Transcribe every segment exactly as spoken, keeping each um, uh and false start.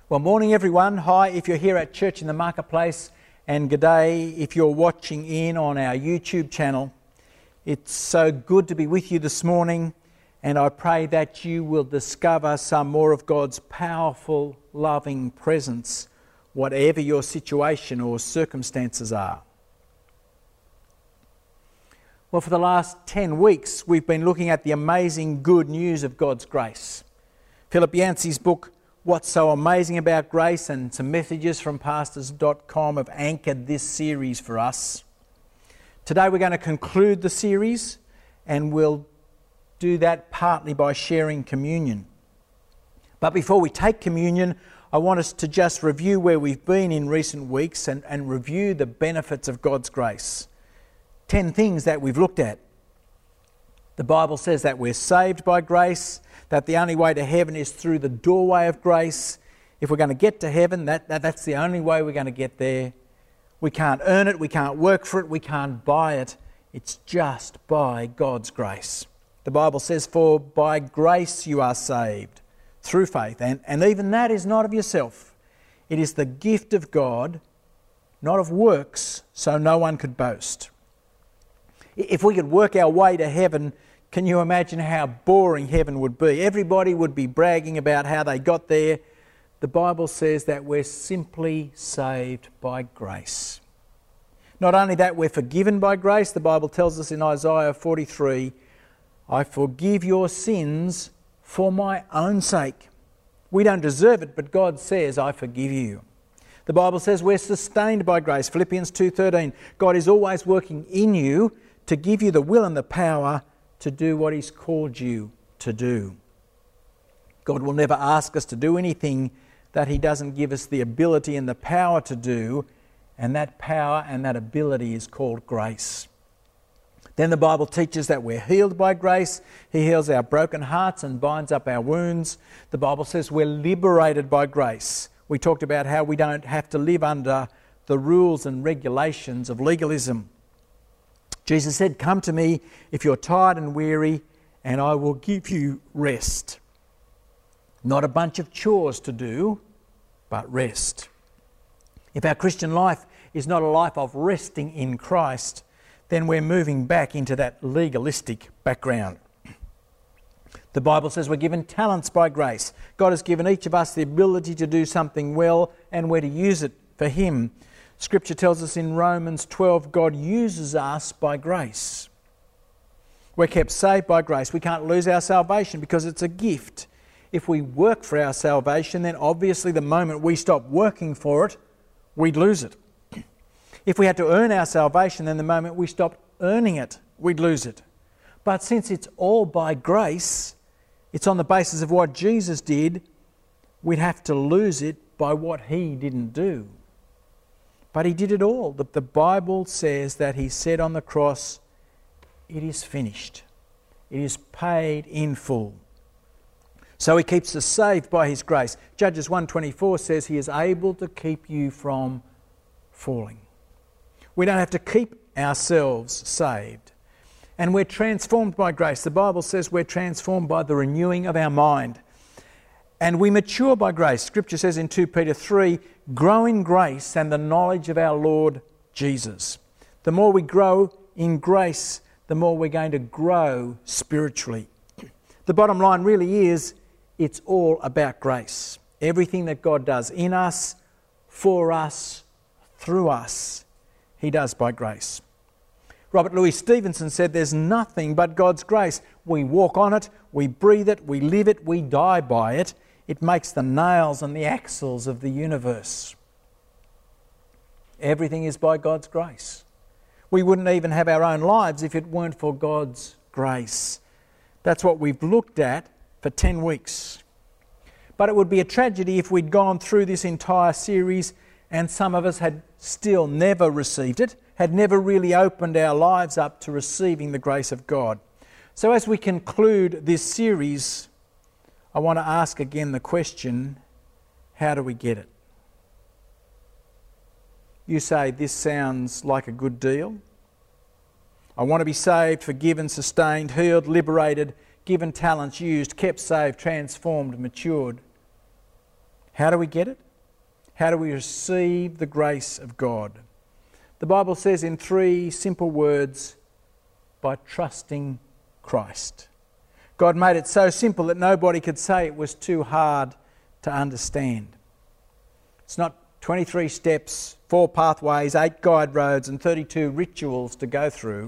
Well, morning everyone. Hi if you're here at Church in the Marketplace, and g'day if you're watching in on our YouTube channel. It's so good to be with you this morning, and I pray that you will discover some more of God's powerful, loving presence, whatever your situation or circumstances are. Well, for the last ten weeks, we've been looking at the amazing good news of God's grace. Philip Yancey's book, What's So Amazing About Grace, and some messages from pastors dot com have anchored this series for us. Today we're going to conclude the series, and we'll do that partly by sharing communion. But before we take communion, I want us to just review where we've been in recent weeks and, and review the benefits of God's grace. Ten things that we've looked at. The Bible says that we're saved by grace, that the only way to heaven is through the doorway of grace. If we're going to get to heaven, that, that that's the only way we're going to get there. We can't earn it, we can't work for it, we can't buy it. It's just by God's grace. The Bible says, for by grace you are saved, through faith. And, and even that is not of yourself. It is the gift of God, not of works, so no one could boast. If we could work our way to heaven, can you imagine how boring heaven would be? Everybody would be bragging about how they got there. The Bible says that we're simply saved by grace. Not only that, we're forgiven by grace. The Bible tells us in Isaiah forty-three, I forgive your sins for my own sake. We don't deserve it, but God says, I forgive you. The Bible says we're sustained by grace. Philippians two thirteen, God is always working in you to give you the will and the power to do what He's called you to do. God will never ask us to do anything that He doesn't give us the ability and the power to do, and that power and that ability is called grace. Then the Bible teaches that we're healed by grace. He heals our broken hearts and binds up our wounds. The Bible says we're liberated by grace. We talked about how we don't have to live under the rules and regulations of legalism. Jesus said, come to me if you're tired and weary, and I will give you rest. Not a bunch of chores to do, but rest. If our Christian life is not a life of resting in Christ, then we're moving back into that legalistic background. The Bible says we're given talents by grace. God has given each of us the ability to do something well, and we're to use it for Him. Scripture tells us in Romans twelve, God uses us by grace. We're kept saved by grace. We can't lose our salvation because it's a gift. If we work for our salvation, then obviously the moment we stop working for it, we'd lose it. If we had to earn our salvation, then the moment we stopped earning it, we'd lose it. But since it's all by grace, it's on the basis of what Jesus did, we'd have to lose it by what He didn't do. But He did it all. The, the Bible says that He said on the cross, it is finished. It is paid in full. So He keeps us saved by His grace. Judges one twenty-four says He is able to keep you from falling. We don't have to keep ourselves saved. And we're transformed by grace. The Bible says we're transformed by the renewing of our mind. And we mature by grace. Scripture says in two Peter three, grow in grace and the knowledge of our Lord Jesus. The more we grow in grace, the more we're going to grow spiritually. The bottom line really is, it's all about grace. Everything that God does in us, for us, through us, He does by grace. Robert Louis Stevenson said there's nothing but God's grace. We walk on it, we breathe it, we live it, we die by it. It makes the nails and the axles of the universe. Everything is by God's grace. We wouldn't even have our own lives if it weren't for God's grace. That's what we've looked at for ten weeks. But it would be a tragedy if we'd gone through this entire series and some of us had still never received it, had never really opened our lives up to receiving the grace of God. So as we conclude this series, I want to ask again the question, how do we get it? You say, this sounds like a good deal. I want to be saved, forgiven, sustained, healed, liberated, given talents, used, kept, saved, transformed, matured. How do we get it? How do we receive the grace of God? The Bible says in three simple words, by trusting Christ. God made it so simple that nobody could say it was too hard to understand. It's not twenty-three steps, four pathways, eight guide roads and thirty-two rituals to go through.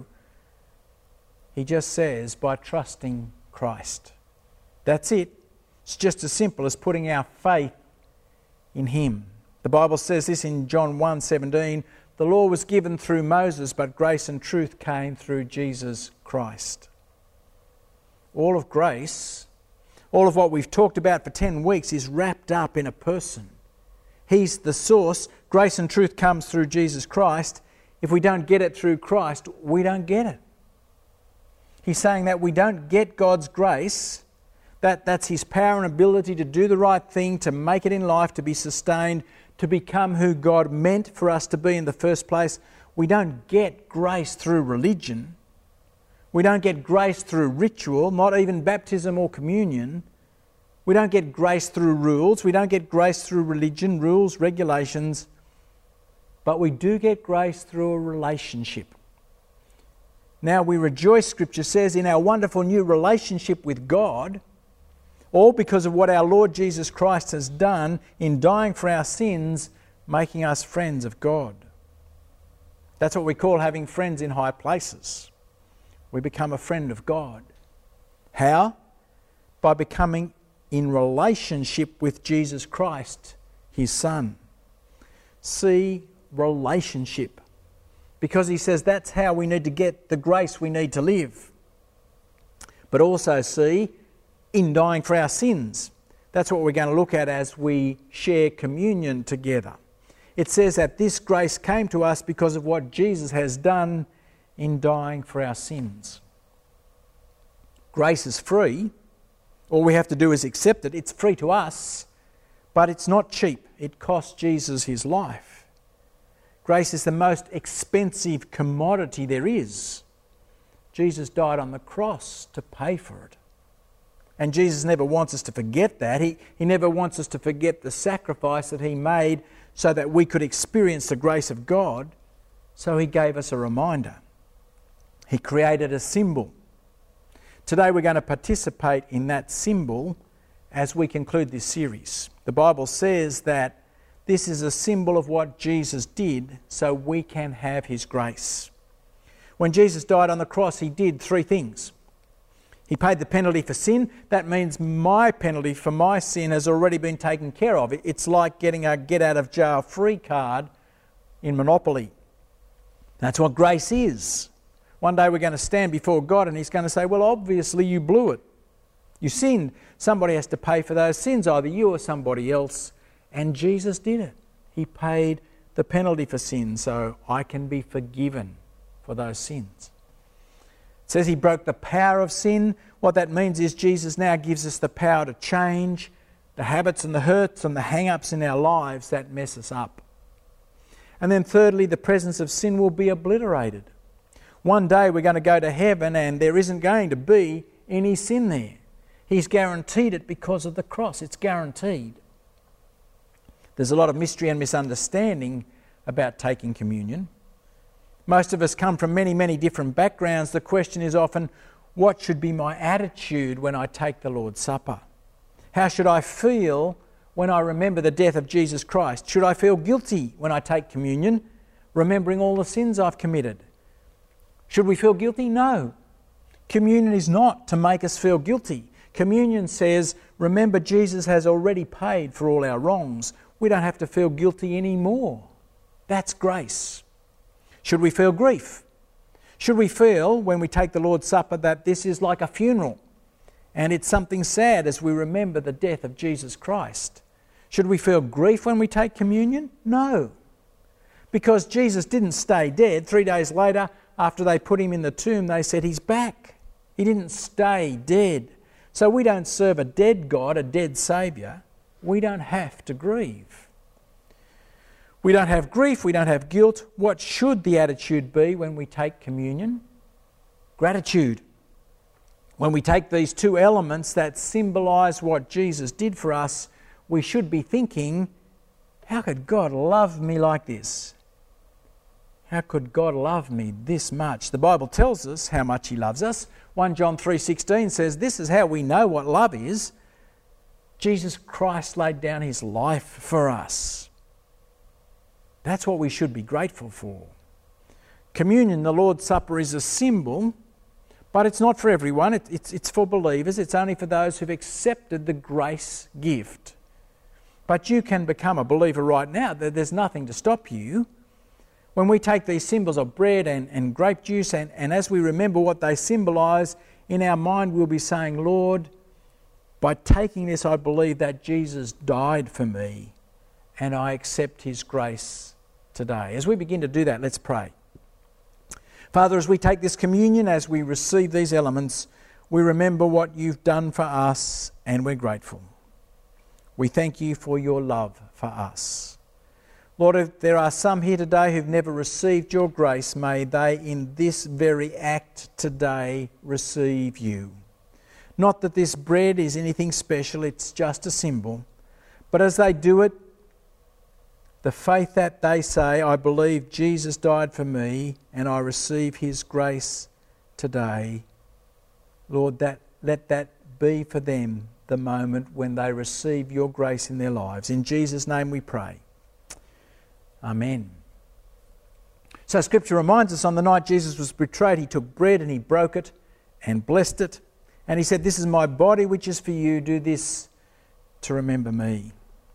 He just says, by trusting Christ. That's it. It's just as simple as putting our faith in Him. The Bible says this in John one seventeen, the law was given through Moses, but grace and truth came through Jesus Christ. All of grace, all of what we've talked about for ten weeks is wrapped up in a person. He's the source. Grace and truth comes through Jesus Christ. If we don't get it through Christ, we don't get it. He's saying that we don't get God's grace, that that's His power and ability to do the right thing, to make it in life, to be sustained, to become who God meant for us to be in the first place. We don't get grace through religion. We don't get grace through ritual, not even baptism or communion. We don't get grace through rules. We don't get grace through religion, rules, regulations. But we do get grace through a relationship. Now we rejoice, Scripture says, in our wonderful new relationship with God, all because of what our Lord Jesus Christ has done in dying for our sins, making us friends of God. That's what we call having friends in high places. We become a friend of God. How? By becoming in relationship with Jesus Christ, His Son. See, relationship. Because He says that's how we need to get the grace we need to live. But also see, in dying for our sins. That's what we're going to look at as we share communion together. It says that this grace came to us because of what Jesus has done in dying for our sins. Grace is free. All we have to do is accept it. It's free to us, but it's not cheap. It cost Jesus His life. Grace is the most expensive commodity there is. Jesus died on the cross to pay for it. And Jesus never wants us to forget that. He, he never wants us to forget the sacrifice that He made so that we could experience the grace of God. So He gave us a reminder. He created a symbol. Today we're going to participate in that symbol as we conclude this series. The Bible says that this is a symbol of what Jesus did so we can have His grace. When Jesus died on the cross, He did three things. He paid the penalty for sin. That means my penalty for my sin has already been taken care of. It's like getting a get-out-of-jail-free card in Monopoly. That's what grace is. One day we're going to stand before God and He's going to say, well, obviously you blew it. You sinned. Somebody has to pay for those sins, either you or somebody else. And Jesus did it. He paid the penalty for sin so I can be forgiven for those sins. It says He broke the power of sin. What that means is Jesus now gives us the power to change the habits and the hurts and the hang-ups in our lives that mess us up. And then thirdly, the presence of sin will be obliterated. One day we're going to go to heaven and there isn't going to be any sin there. He's guaranteed it because of the cross. It's guaranteed. There's a lot of mystery and misunderstanding about taking communion. Most of us come from many, many different backgrounds. The question is often, what should be my attitude when I take the Lord's Supper? How should I feel when I remember the death of Jesus Christ? Should I feel guilty when I take communion, remembering all the sins I've committed? Should we feel guilty? No. Communion is not to make us feel guilty. Communion says, remember Jesus has already paid for all our wrongs. We don't have to feel guilty anymore. That's grace. Should we feel grief? Should we feel, when we take the Lord's Supper, that this is like a funeral and it's something sad as we remember the death of Jesus Christ? Should we feel grief when we take communion? No. Because Jesus didn't stay dead. Three days later, after they put Him in the tomb, they said He's back. He didn't stay dead. So we don't serve a dead God, a dead Saviour. We don't have to grieve. We don't have grief, we don't have guilt. What should the attitude be when we take communion? Gratitude. When we take these two elements that symbolise what Jesus did for us, we should be thinking, how could God love me like this? How could God love me this much? The Bible tells us how much he loves us. First John three sixteen says, this is how we know what love is. Jesus Christ laid down his life for us. That's what we should be grateful for. Communion, the Lord's Supper, is a symbol, but it's not for everyone. It, it's, it's for believers. It's only for those who've accepted the grace gift. But you can become a believer right now. There's nothing to stop you. When we take these symbols of bread and, and grape juice, and, and as we remember what they symbolise, in our mind we'll be saying, Lord, by taking this I believe that Jesus died for me and I accept his grace today. As we begin to do that, let's pray. Father, as we take this communion, as we receive these elements, we remember what you've done for us and we're grateful. We thank you for your love for us. Lord, if there are some here today who've never received your grace, may they in this very act today receive you. Not that this bread is anything special, it's just a symbol. But as they do it, the faith that they say, I believe Jesus died for me and I receive his grace today, Lord, that let that be for them the moment when they receive your grace in their lives. In Jesus' name we pray. Amen. So Scripture reminds us on the night Jesus was betrayed, he took bread and he broke it and blessed it. And he said, this is my body which is for you. Do this to remember me.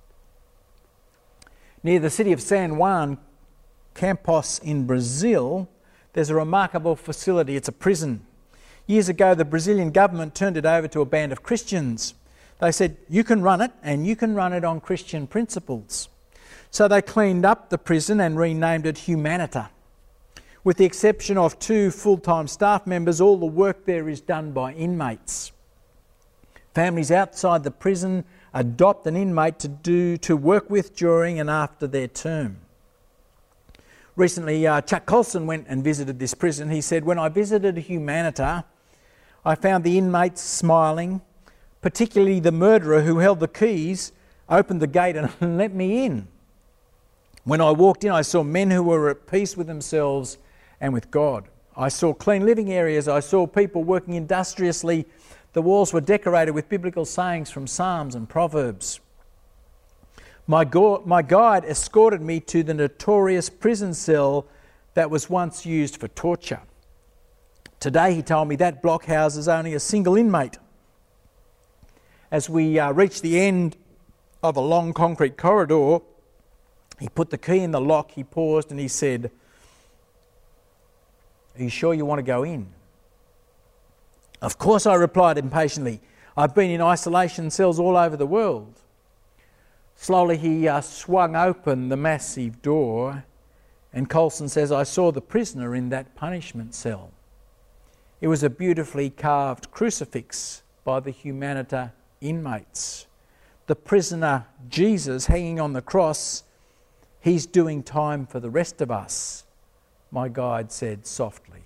Near the city of San Juan, Campos in Brazil, there's a remarkable facility. It's a prison. Years ago, the Brazilian government turned it over to a band of Christians. They said, you can run it, and you can run it on Christian principles. So they cleaned up the prison and renamed it Humanita. With the exception of two full-time staff members, all the work there is done by inmates. Families outside the prison adopt an inmate to do to work with during and after their term. Recently, uh, Chuck Colson went and visited this prison. He said, when I visited Humanita, I found the inmates smiling, particularly the murderer who held the keys, opened the gate and let me in. When I walked in, I saw men who were at peace with themselves and with God. I saw clean living areas. I saw people working industriously. The walls were decorated with biblical sayings from Psalms and Proverbs. My, go- my guide escorted me to the notorious prison cell that was once used for torture. Today, he told me, that block houses only a single inmate. As we uh, reached the end of a long concrete corridor, he put the key in the lock, he paused and he said, are you sure you want to go in? Of course, I replied impatiently. I've been in isolation cells all over the world. Slowly he uh, swung open the massive door, and Colson says, I saw the prisoner in that punishment cell. It was a beautifully carved crucifix by the Humanita inmates. The prisoner, Jesus, hanging on the cross, he's doing time for the rest of us, my guide said softly.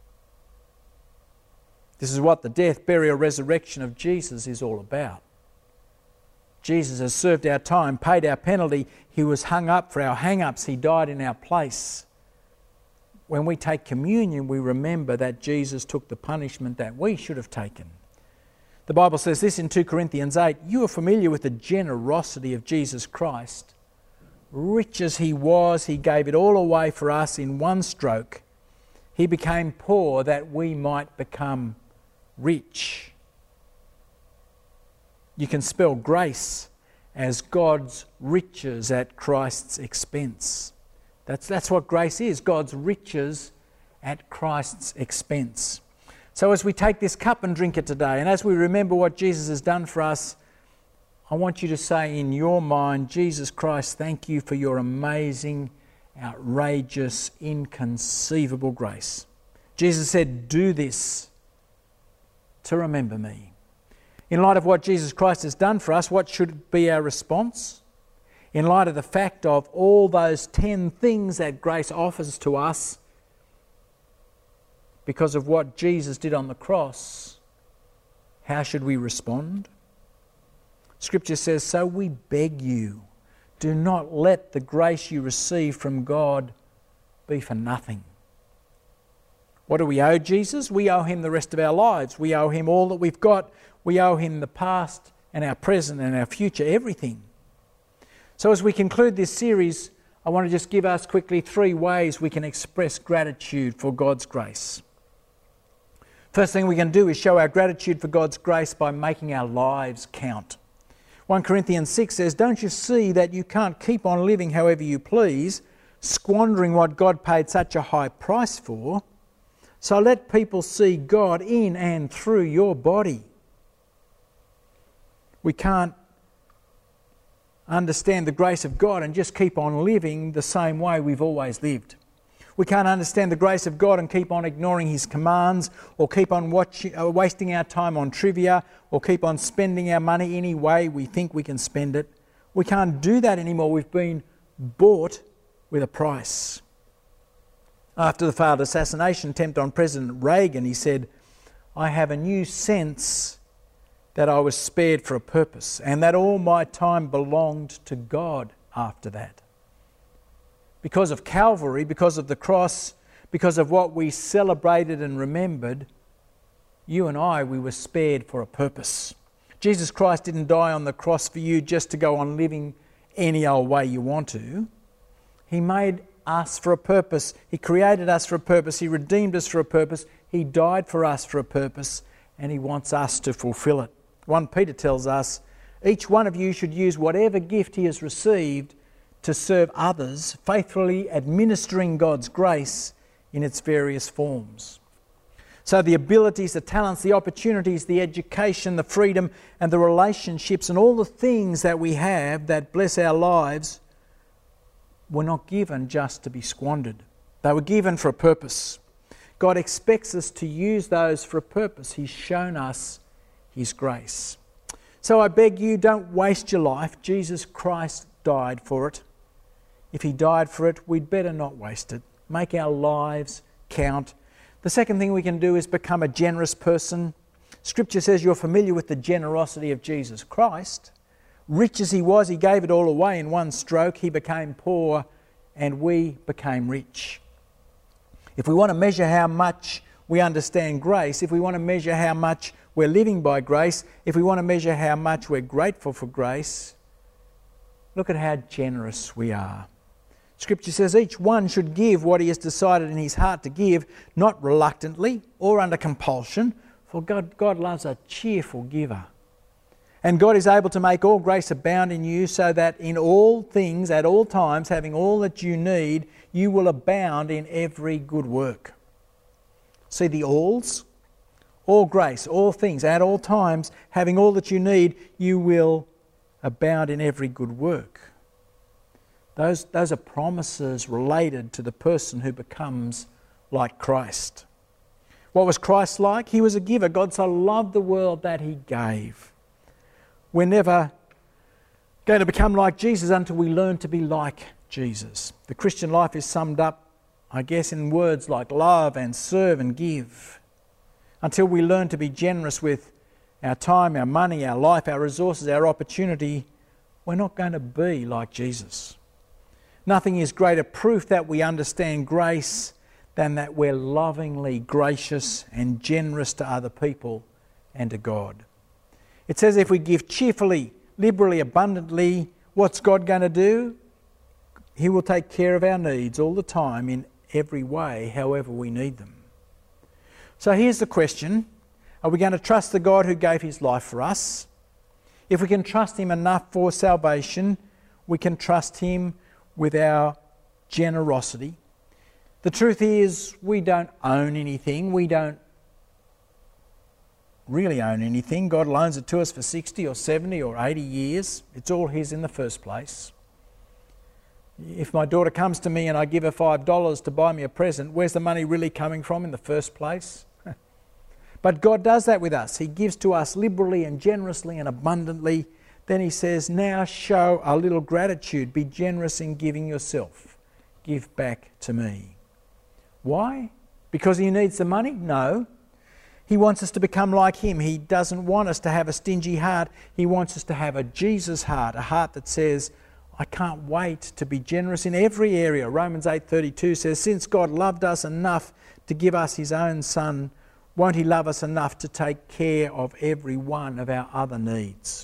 This is what the death, burial, resurrection of Jesus is all about. Jesus has served our time, paid our penalty. He was hung up for our hang-ups. He died in our place. When we take communion, we remember that Jesus took the punishment that we should have taken. The Bible says this in two Corinthians eight, you are familiar with the generosity of Jesus Christ. Rich as he was, he gave it all away for us in one stroke. He became poor that we might become rich. You can spell grace as God's riches at Christ's expense. That's, that's what grace is, God's riches at Christ's expense. So as we take this cup and drink it today, and as we remember what Jesus has done for us, I want you to say in your mind, Jesus Christ, thank you for your amazing, outrageous, inconceivable grace. Jesus said, do this to remember me. In light of what Jesus Christ has done for us, what should be our response? In light of the fact of all those ten things that grace offers to us because of what Jesus did on the cross, how should we respond? Scripture says, so we beg you, do not let the grace you receive from God be for nothing. What do we owe Jesus? We owe him the rest of our lives. We owe him all that we've got. We owe him the past and our present and our future, everything. So as we conclude this series, I want to just give us quickly three ways we can express gratitude for God's grace. First thing we can do is show our gratitude for God's grace by making our lives count. First Corinthians six says, don't you see that you can't keep on living however you please, squandering what God paid such a high price for? So let people see God in and through your body. We can't understand the grace of God and just keep on living the same way we've always lived. We can't understand the grace of God and keep on ignoring his commands, or keep on watching, uh, wasting our time on trivia, or keep on spending our money any way we think we can spend it. We can't do that anymore. We've been bought with a price. After the failed assassination attempt on President Reagan, he said, I have a new sense that I was spared for a purpose, and that all my time belonged to God after that. Because of Calvary, because of the cross, because of what we celebrated and remembered, you and I, we were spared for a purpose. Jesus Christ didn't die on the cross for you just to go on living any old way you want to. He made us for a purpose. He created us for a purpose. He redeemed us for a purpose. He died for us for a purpose, and he wants us to fulfill it. First Peter tells us, each one of you should use whatever gift he has received to serve others, faithfully administering God's grace in its various forms. So the abilities, the talents, the opportunities, the education, the freedom and the relationships and all the things that we have that bless our lives were not given just to be squandered. They were given for a purpose. God expects us to use those for a purpose. He's shown us his grace. So I beg you, don't waste your life. Jesus Christ died for it. If he died for it, we'd better not waste it. Make our lives count. The second thing we can do is become a generous person. Scripture says you're familiar with the generosity of Jesus Christ. Rich as he was, he gave it all away in one stroke. He became poor and we became rich. If we want to measure how much we understand grace, if we want to measure how much we're living by grace, if we want to measure how much we're grateful for grace, look at how generous we are. Scripture says each one should give what he has decided in his heart to give, not reluctantly or under compulsion, for God, God loves a cheerful giver. And God is able to make all grace abound in you, so that in all things, at all times, having all that you need, you will abound in every good work. See the alls? All grace, all things, at all times, having all that you need, you will abound in every good work. Those, those are promises related to the person who becomes like Christ. What was Christ like? He was a giver. God so loved the world that he gave. We're never going to become like Jesus until we learn to be like Jesus. The Christian life is summed up, I guess, in words like love and serve and give. Until we learn to be generous with our time, our money, our life, our resources, our opportunity, we're not going to be like Jesus. Nothing is greater proof that we understand grace than that we're lovingly gracious and generous to other people and to God. It says if we give cheerfully, liberally, abundantly, what's God going to do? He will take care of our needs all the time in every way, however we need them. So here's the question. Are we going to trust the God who gave his life for us? If we can trust him enough for salvation, we can trust him with our generosity. The truth is, we don't own anything. We don't really own anything. God loans it to us for sixty or seventy or eighty years. It's all his in the first place. If my daughter comes to me and I give her five dollars to buy me a present, where's the money really coming from in the first place? But God does that with us. He gives to us liberally and generously and abundantly. Then he says, now show a little gratitude. Be generous in giving yourself. Give back to me. Why? Because he needs the money? No. He wants us to become like him. He doesn't want us to have a stingy heart. He wants us to have a Jesus heart, a heart that says, I can't wait to be generous in every area. Romans eight thirty-two says, since God loved us enough to give us his own Son, won't he love us enough to take care of every one of our other needs?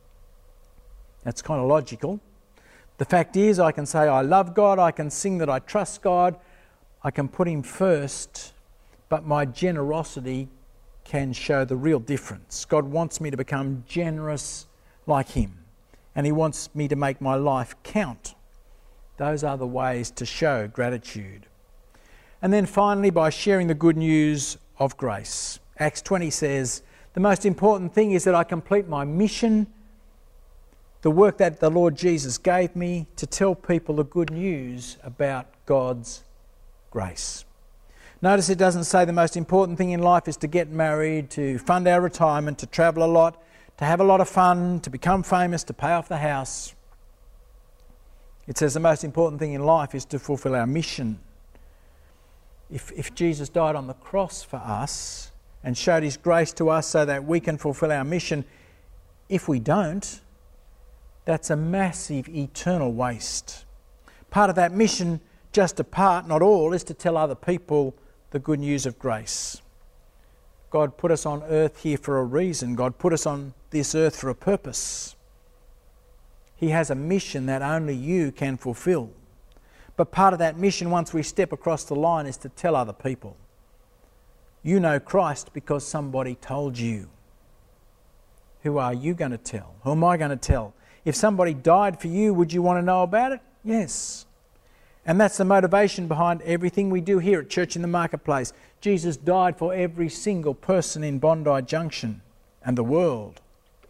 That's kind of logical. The fact is, I can say I love God, I can sing that I trust God, I can put him first, but my generosity can show the real difference. God wants me to become generous like him, and he wants me to make my life count. Those are the ways to show gratitude. And then finally, by sharing the good news of grace. Acts twenty says, the most important thing is that I complete my mission, the work that the Lord Jesus gave me to tell people the good news about God's grace. Notice it doesn't say the most important thing in life is to get married, to fund our retirement, to travel a lot, to have a lot of fun, to become famous, to pay off the house. It says the most important thing in life is to fulfill our mission. If, if Jesus died on the cross for us and showed his grace to us so that we can fulfill our mission, if we don't, that's a massive eternal waste. Part of that mission, just a part, not all, is to tell other people the good news of grace. God put us on earth here for a reason. God put us on this earth for a purpose. He has a mission that only you can fulfill. But part of that mission, once we step across the line, is to tell other people. You know Christ because somebody told you. Who are you going to tell? Who am I going to tell? If somebody died for you, would you want to know about it? Yes. And that's the motivation behind everything we do here at Church in the Marketplace. Jesus died for every single person in Bondi Junction and the world.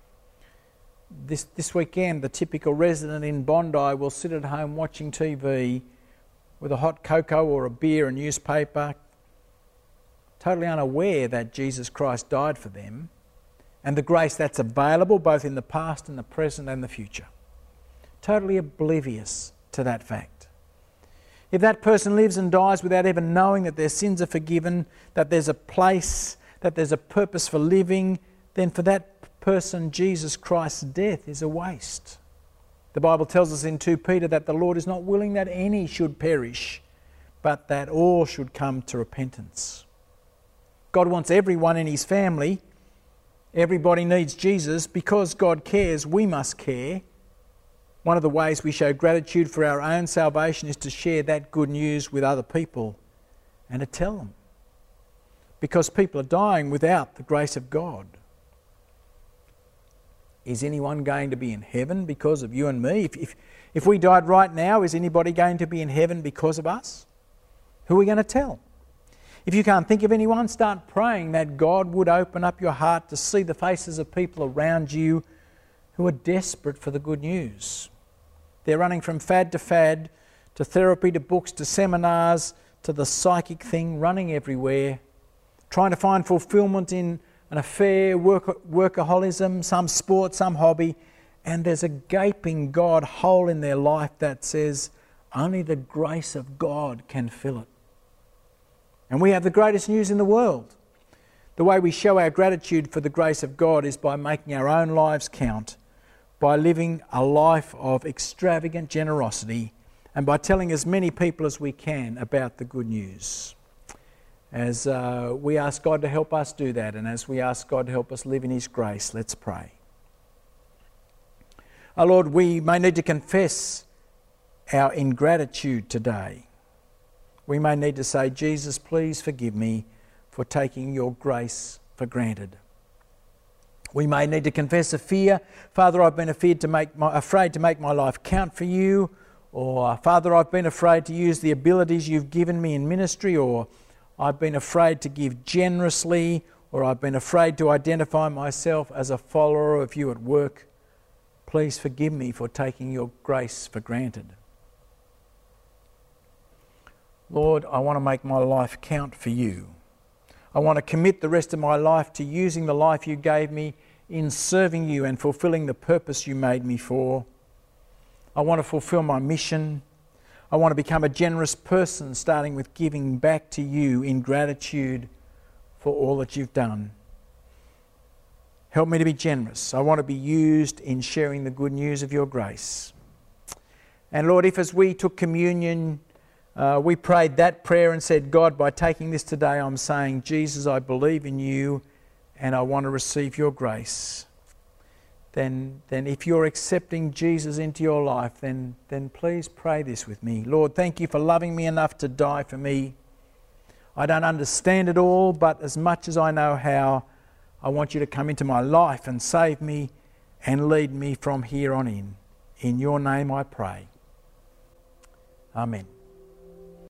This, this weekend, the typical resident in Bondi will sit at home watching T V with a hot cocoa or a beer, a newspaper, totally unaware that Jesus Christ died for them and the grace that's available both in the past and the present and the future. Totally oblivious to that fact. If that person lives and dies without even knowing that their sins are forgiven, that there's a place, that there's a purpose for living, then for that person, Jesus Christ's death is a waste. The Bible tells us in Second Peter that the Lord is not willing that any should perish, but that all should come to repentance. God wants everyone in his family. Everybody needs Jesus. Because God cares, we must care. One of the ways we show gratitude for our own salvation is to share that good news with other people and to tell them. Because people are dying without the grace of God. Is anyone going to be in heaven because of you and me? If, if, if we died right now, is anybody going to be in heaven because of us? Who are we going to tell? If you can't think of anyone, start praying that God would open up your heart to see the faces of people around you who are desperate for the good news. They're running from fad to fad, to therapy, to books, to seminars, to the psychic thing, running everywhere, trying to find fulfillment in an affair, work, workaholism, some sport, some hobby, and there's a gaping God hole in their life that says only the grace of God can fill it. And we have the greatest news in the world. The way we show our gratitude for the grace of God is by making our own lives count, by living a life of extravagant generosity, and by telling as many people as we can about the good news. As uh, we ask God to help us do that, and as we ask God to help us live in his grace, let's pray. Our Lord, we may need to confess our ingratitude today. We may need to say, Jesus, please forgive me for taking your grace for granted. We may need to confess a fear. Father, I've been afraid to make my, afraid to make my life count for you. Or, Father, I've been afraid to use the abilities you've given me in ministry. Or, I've been afraid to give generously. Or, I've been afraid to identify myself as a follower of you at work. Please forgive me for taking your grace for granted. Lord, I want to make my life count for you. I want to commit the rest of my life to using the life you gave me in serving you and fulfilling the purpose you made me for. I want to fulfill my mission. I want to become a generous person, starting with giving back to you in gratitude for all that you've done. Help me to be generous. I want to be used in sharing the good news of your grace. And Lord, if as we took communion, uh, we prayed that prayer and said, God, by taking this today, I'm saying, Jesus, I believe in you and I want to receive your grace. Then, then if you're accepting Jesus into your life, then, then please pray this with me. Lord, thank you for loving me enough to die for me. I don't understand it all, but as much as I know how, I want you to come into my life and save me and lead me from here on in. In your name I pray. Amen.